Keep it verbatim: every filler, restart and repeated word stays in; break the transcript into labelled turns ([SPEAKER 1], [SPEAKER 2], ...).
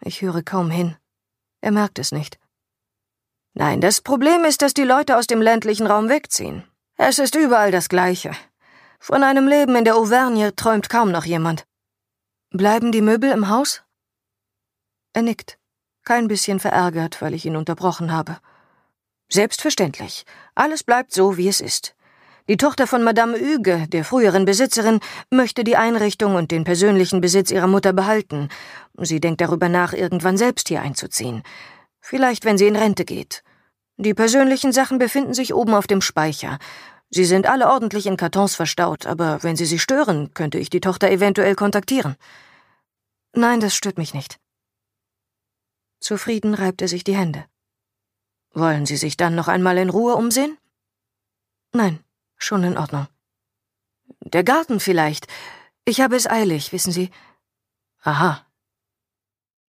[SPEAKER 1] Ich höre kaum hin. Er merkt es nicht. Nein, das Problem ist, dass die Leute aus dem ländlichen Raum wegziehen. Es ist überall das Gleiche. Von einem Leben in der Auvergne träumt kaum noch jemand. Bleiben die Möbel im Haus? Er nickt, kein bisschen verärgert, weil ich ihn unterbrochen habe. Selbstverständlich. Alles bleibt so, wie es ist. Die Tochter von Madame Hugues, der früheren Besitzerin, möchte die Einrichtung und den persönlichen Besitz ihrer Mutter behalten. Sie denkt darüber nach, irgendwann selbst hier einzuziehen. Vielleicht, wenn sie in Rente geht. Die persönlichen Sachen befinden sich oben auf dem Speicher. Sie sind alle ordentlich in Kartons verstaut, aber wenn Sie sie stören, könnte ich die Tochter eventuell kontaktieren. Nein, das stört mich nicht. Zufrieden reibt er sich die Hände. Wollen Sie sich dann noch einmal in Ruhe umsehen? Nein, schon in Ordnung. Der Garten vielleicht. Ich habe es eilig, wissen Sie. Aha,